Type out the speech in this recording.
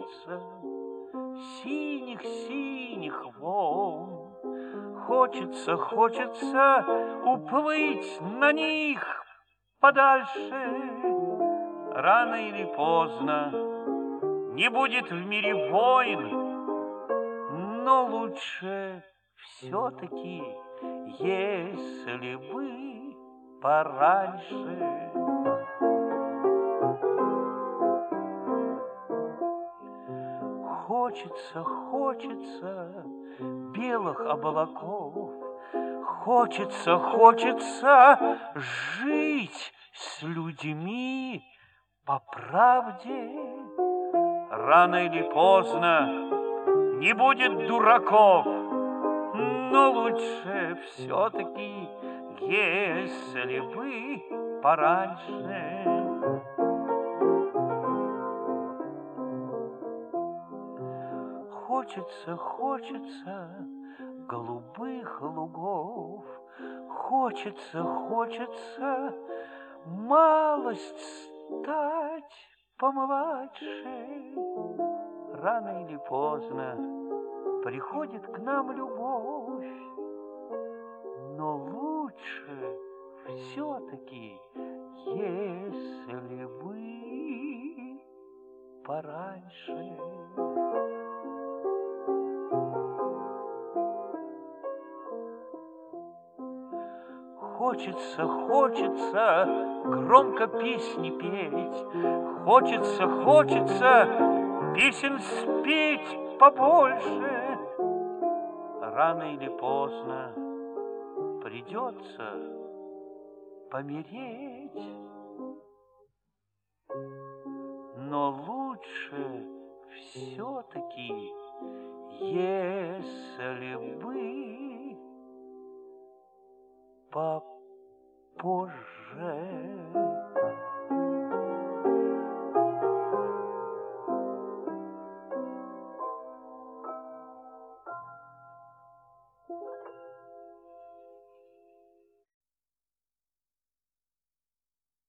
хочется синих-синих волн. Хочется уплыть на них подальше. Рано или поздно не будет в мире войн, но лучше все-таки, если бы пораньше. Хочется белых облаков, хочется жить с людьми по правде. Рано или поздно не будет дураков, но лучше все-таки, если бы пораньше. Хочется голубых лугов, хочется малость стать помладше. Рано или поздно приходит к нам любовь, но лучше все-таки, если бы пораньше. Хочется громко песни петь, хочется песен спеть побольше. Рано или поздно придется помереть, но лучше все-таки, если бы попозже.